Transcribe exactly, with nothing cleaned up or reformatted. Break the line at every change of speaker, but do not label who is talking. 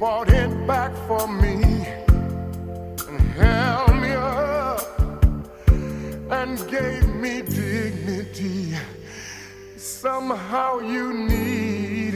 bought it back for me and held me up and gave me dignity. Somehow you need